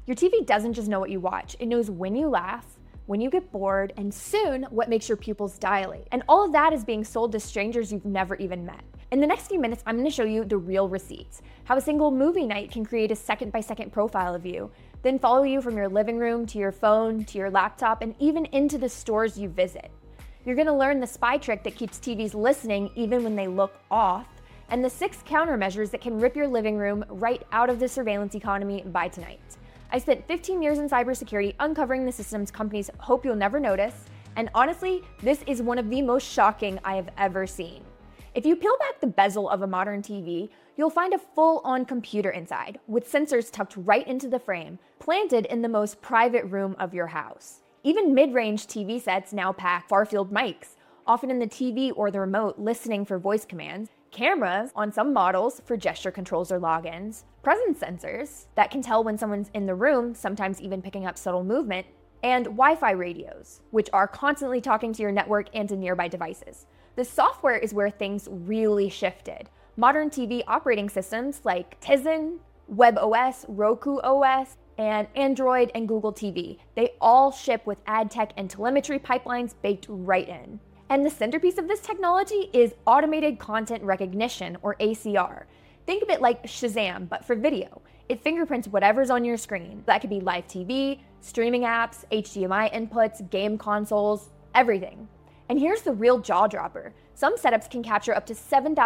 Your TV doesn't just know what you watch, it knows when you laugh, when you get bored, and soon what makes your pupils dilate. And all of that is being sold to strangers you've never even met. In the next few minutes, I'm going to show you the real receipts, how a single movie night can create a second-by-second profile of you, then follow you from your living room to your phone to your laptop and even into the stores you visit. You're going to learn the spy trick that keeps TVs listening even when they look off, and the 6 countermeasures that can rip your living room right out of the surveillance economy by tonight. I spent 15 years in cybersecurity uncovering the systems companies hope you'll never notice, and honestly, this is one of the most shocking I have ever seen. If you peel back the bezel of a modern TV, you'll find a full-on computer inside, with sensors tucked right into the frame, planted in the most private room of your house. Even mid-range TV sets now pack far-field mics, often in the TV or the remote listening for voice commands, cameras on some models for gesture controls or logins, presence sensors that can tell when someone's in the room, sometimes even picking up subtle movement, and Wi-Fi radios, which are constantly talking to your network and to nearby devices. The software is where things really shifted. Modern TV operating systems like Tizen, WebOS, Roku OS, and Android and Google TV, they all ship with ad tech and telemetry pipelines baked right in. And the centerpiece of this technology is automated content recognition, or ACR. Think of it like Shazam, but for video. It fingerprints whatever's on your screen. That could be live TV, streaming apps, HDMI inputs, game consoles, everything. And here's the real jaw dropper. Some setups can capture up to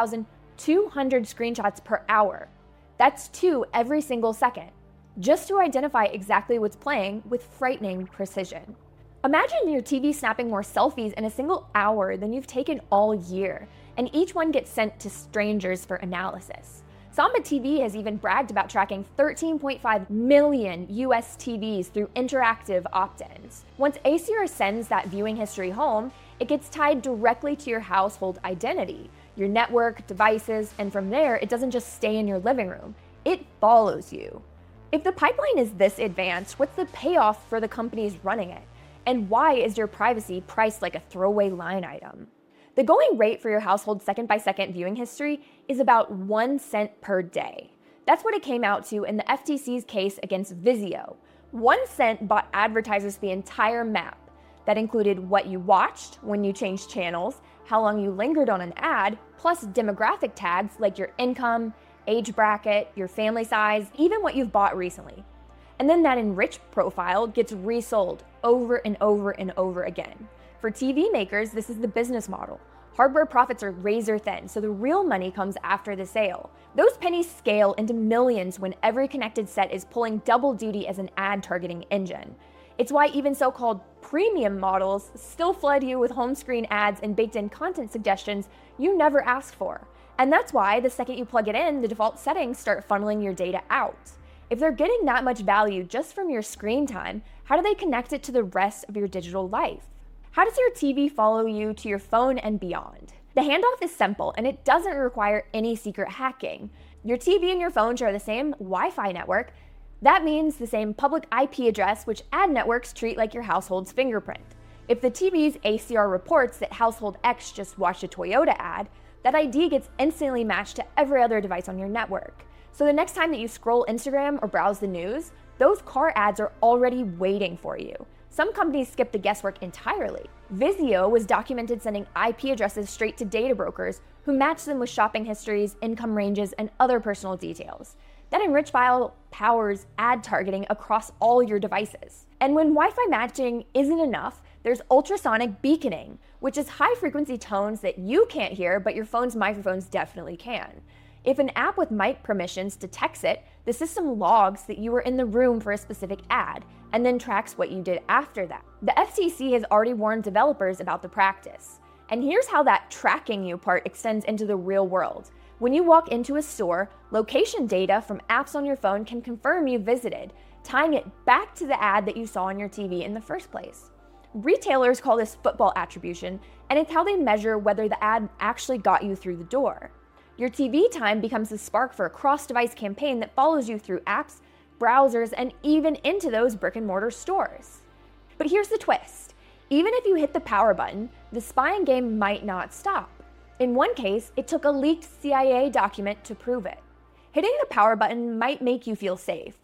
7,200 screenshots per hour. That's 2 every single second, just to identify exactly what's playing with frightening precision. Imagine your TV snapping more selfies in a single hour than you've taken all year, and each one gets sent to strangers for analysis. Samba TV has even bragged about tracking 13.5 million US TVs through interactive opt-ins. Once ACR sends that viewing history home, it gets tied directly to your household identity, your network, devices, and from there, it doesn't just stay in your living room, it follows you. If the pipeline is this advanced, what's the payoff for the companies running it? And why is your privacy priced like a throwaway line item? The going rate for your household second-by-second viewing history is about 1 cent per day. That's what it came out to in the FTC's case against Vizio. 1 cent bought advertisers the entire map. That included what you watched, when you changed channels, how long you lingered on an ad, plus demographic tags like your income, age bracket, your family size, even what you've bought recently. And then that enriched profile gets resold over and over and over again. For TV makers, this is the business model. Hardware profits are razor thin, so the real money comes after the sale. Those pennies scale into millions when every connected set is pulling double duty as an ad targeting engine. It's why even so-called premium models still flood you with home screen ads and baked-in content suggestions you never asked for. And that's why the second you plug it in, the default settings start funneling your data out. If they're getting that much value just from your screen time, how do they connect it to the rest of your digital life? How does your TV follow you to your phone and beyond? The handoff is simple, and it doesn't require any secret hacking. Your TV and your phone share the same Wi-Fi network. That means the same public IP address, which ad networks treat like your household's fingerprint. If the TV's ACR reports that household X just watched a Toyota ad, that ID gets instantly matched to every other device on your network. So the next time that you scroll Instagram or browse the news, those car ads are already waiting for you. Some companies skip the guesswork entirely. Vizio was documented sending IP addresses straight to data brokers who matched them with shopping histories, income ranges, and other personal details. That enriched file powers ad targeting across all your devices. And when Wi-Fi matching isn't enough, there's ultrasonic beaconing, which is high-frequency tones that you can't hear, but your phone's microphones definitely can. If an app with mic permissions detects it, the system logs that you were in the room for a specific ad, and then tracks what you did after that. The FTC has already warned developers about the practice. And here's how that tracking you part extends into the real world. When you walk into a store, location data from apps on your phone can confirm you visited, tying it back to the ad that you saw on your TV in the first place. Retailers call this football attribution, and it's how they measure whether the ad actually got you through the door. Your TV time becomes the spark for a cross-device campaign that follows you through apps, browsers, and even into those brick-and-mortar stores. But here's the twist. Even if you hit the power button, the spying game might not stop. In one case, it took a leaked CIA document to prove it. Hitting the power button might make you feel safe,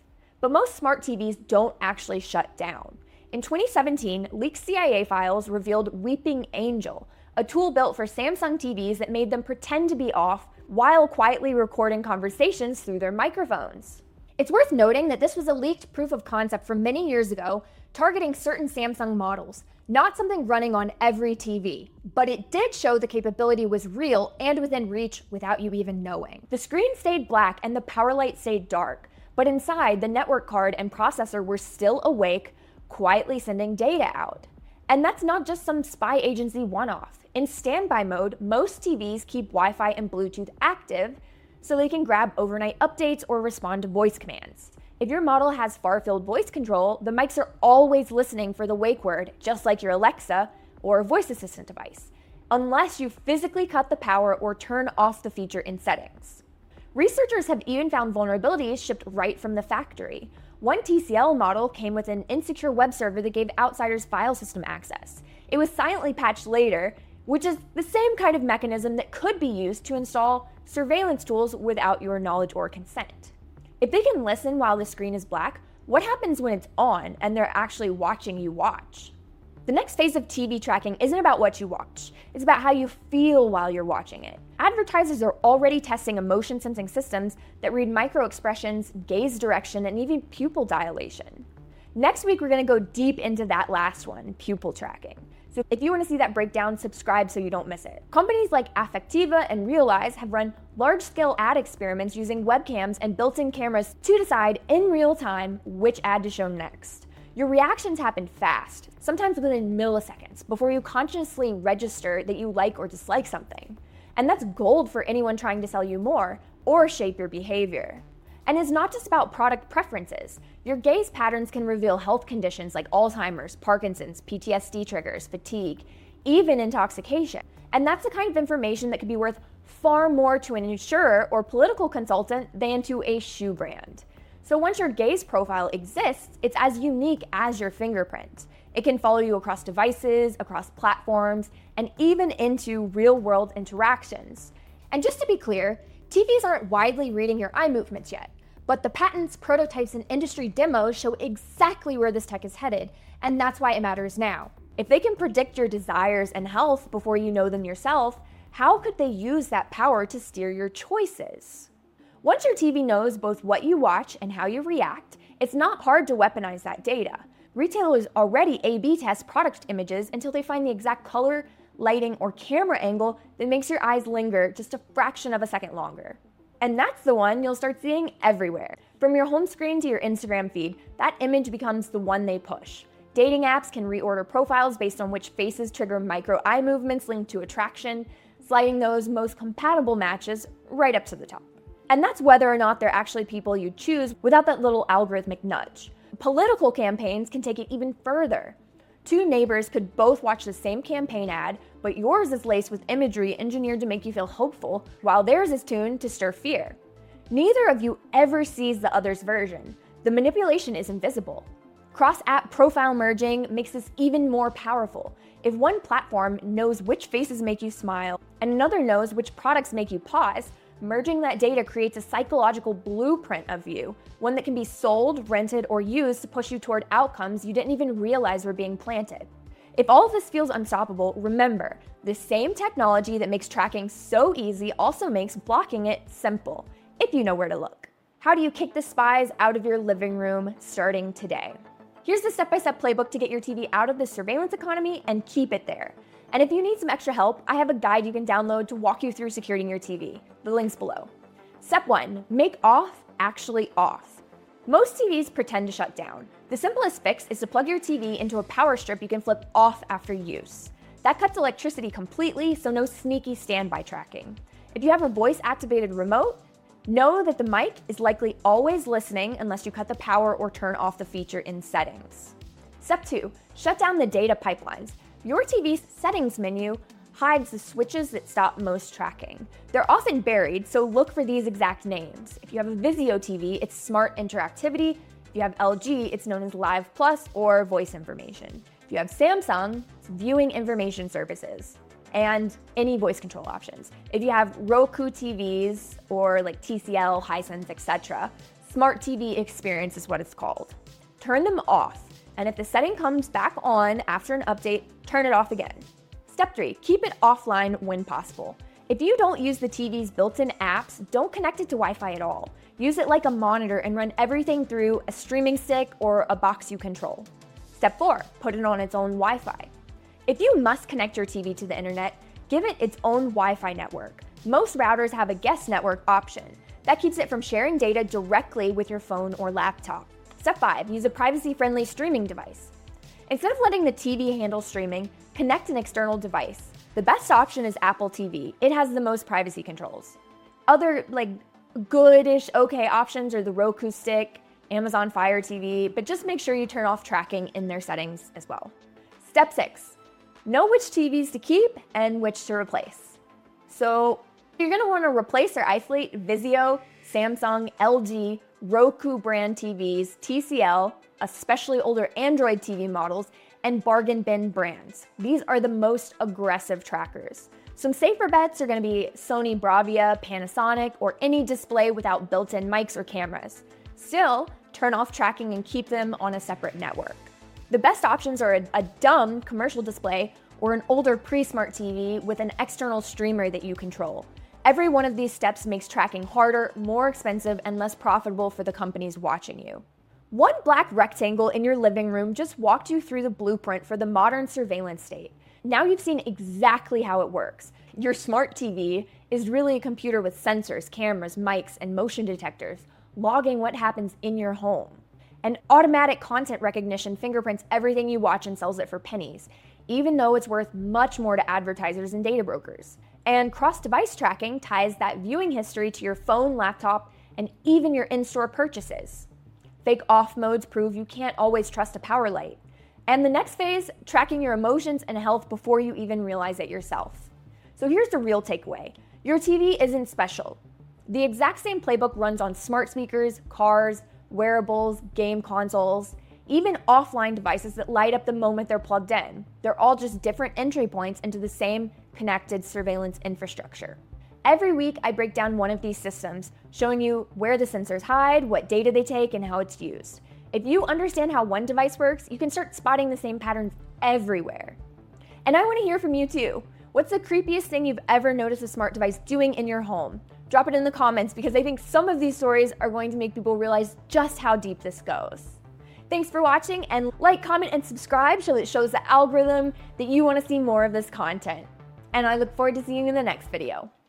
But most smart TVs don't actually shut down. In 2017, leaked CIA files revealed Weeping Angel, a tool built for Samsung TVs that made them pretend to be off while quietly recording conversations through their microphones. It's worth noting that this was a leaked proof of concept from many years ago, targeting certain Samsung models, not something running on every TV. But it did show the capability was real and within reach without you even knowing. The screen stayed black and the power light stayed dark, but inside, the network card and processor were still awake, quietly sending data out. And that's not just some spy agency one-off. In standby mode, most TVs keep Wi-Fi and Bluetooth active so they can grab overnight updates or respond to voice commands. If your model has far-field voice control, the mics are always listening for the wake word, just like your Alexa or a voice assistant device, unless you physically cut the power or turn off the feature in settings. Researchers have even found vulnerabilities shipped right from the factory. One TCL model came with an insecure web server that gave outsiders file system access. It was silently patched later, which is the same kind of mechanism that could be used to install surveillance tools without your knowledge or consent. If they can listen while the screen is black, what happens when it's on and they're actually watching you watch? The next phase of TV tracking isn't about what you watch, it's about how you feel while you're watching it. Advertisers are already testing emotion sensing systems that read micro expressions, gaze direction, and even pupil dilation. Next week, we're going to go deep into that last one, pupil tracking. So if you want to see that breakdown, subscribe so you don't miss it. Companies like Affectiva and Realize have run large-scale ad experiments using webcams and built-in cameras to decide in real time which ad to show next. Your reactions happen fast, sometimes within milliseconds, before you consciously register that you like or dislike something. And that's gold for anyone trying to sell you more or shape your behavior. And it's not just about product preferences. Your gaze patterns can reveal health conditions like Alzheimer's, Parkinson's, PTSD triggers, fatigue, even intoxication. And that's the kind of information that could be worth far more to an insurer or political consultant than to a shoe brand. So once your gaze profile exists, it's as unique as your fingerprint. It can follow you across devices, across platforms, and even into real-world interactions. And just to be clear, TVs aren't widely reading your eye movements yet, but the patents, prototypes, and industry demos show exactly where this tech is headed, and that's why it matters now. If they can predict your desires and health before you know them yourself, how could they use that power to steer your choices? Once your TV knows both what you watch and how you react, it's not hard to weaponize that data. Retailers already A/B test product images until they find the exact color, lighting, or camera angle that makes your eyes linger just a fraction of a second longer. And that's the one you'll start seeing everywhere. From your home screen to your Instagram feed, that image becomes the one they push. Dating apps can reorder profiles based on which faces trigger micro eye movements linked to attraction, sliding those most compatible matches right up to the top. And that's whether or not they're actually people you choose without that little algorithmic nudge. Political campaigns can take it even further. Two neighbors could both watch the same campaign ad, but yours is laced with imagery engineered to make you feel hopeful, while theirs is tuned to stir fear. Neither of you ever sees the other's version. The manipulation is invisible. Cross-app profile merging makes this even more powerful. If one platform knows which faces make you smile, and another knows which products make you pause, merging that data creates a psychological blueprint of you, one that can be sold, rented, or used to push you toward outcomes you didn't even realize were being planted. If all of this feels unstoppable, remember, the same technology that makes tracking so easy also makes blocking it simple, if you know where to look. How do you kick the spies out of your living room starting today? Here's the step-by-step playbook to get your TV out of the surveillance economy and keep it there. And if you need some extra help, I have a guide you can download to walk you through securing your TV. The link's below. Step 1, make off actually off. Most TVs pretend to shut down. The simplest fix is to plug your TV into a power strip you can flip off after use. That cuts electricity completely, so no sneaky standby tracking. If you have a voice-activated remote, know that the mic is likely always listening unless you cut the power or turn off the feature in settings. Step 2, shut down the data pipelines. Your TV's settings menu hides the switches that stop most tracking. They're often buried, so look for these exact names. If you have a Vizio TV, it's Smart Interactivity. If you have LG, it's known as Live Plus or Voice Information. If you have Samsung, it's Viewing Information Services and any voice control options. If you have Roku TVs or like TCL, Hisense, etc., Smart TV experience is what it's called. Turn them off, and if the setting comes back on after an update, turn it off again. Step 3, keep it offline when possible. If you don't use the TV's built-in apps, don't connect it to Wi-Fi at all. Use it like a monitor and run everything through a streaming stick or a box you control. Step 4, put it on its own Wi-Fi. If you must connect your TV to the internet, give it its own Wi-Fi network. Most routers have a guest network option. That keeps it from sharing data directly with your phone or laptop. Step 5, use a privacy-friendly streaming device. Instead of letting the TV handle streaming, connect an external device. The best option is Apple TV. It has the most privacy controls. Other goodish okay options are the Roku Stick, Amazon Fire TV, but just make sure you turn off tracking in their settings as well. Step 6, know which TVs to keep and which to replace. So you're gonna wanna replace your iFleet, Vizio, Samsung, LG, Roku brand TVs, TCL, especially older Android TV models, and bargain bin brands. These are the most aggressive trackers. Some safer bets are gonna be Sony Bravia, Panasonic, or any display without built-in mics or cameras. Still, turn off tracking and keep them on a separate network. The best options are a dumb commercial display or an older pre-smart TV with an external streamer that you control. Every one of these steps makes tracking harder, more expensive, and less profitable for the companies watching you. One black rectangle in your living room just walked you through the blueprint for the modern surveillance state. Now you've seen exactly how it works. Your smart TV is really a computer with sensors, cameras, mics, and motion detectors, logging what happens in your home. And automatic content recognition fingerprints everything you watch and sells it for pennies, even though it's worth much more to advertisers and data brokers. And cross-device tracking ties that viewing history to your phone, laptop, and even your in-store purchases. Fake off modes prove you can't always trust a power light. And the next phase, tracking your emotions and health before you even realize it yourself. So here's the real takeaway. Your TV isn't special. The exact same playbook runs on smart speakers, cars, wearables, game consoles, even offline devices that light up the moment they're plugged in. They're all just different entry points into the same connected surveillance infrastructure. Every week, I break down one of these systems, showing you where the sensors hide, what data they take, and how it's used. If you understand how one device works, you can start spotting the same patterns everywhere. And I want to hear from you too. What's the creepiest thing you've ever noticed a smart device doing in your home? Drop it in the comments because I think some of these stories are going to make people realize just how deep this goes. Thanks for watching, and like, comment, and subscribe so it shows the algorithm that you want to see more of this content. And I look forward to seeing you in the next video.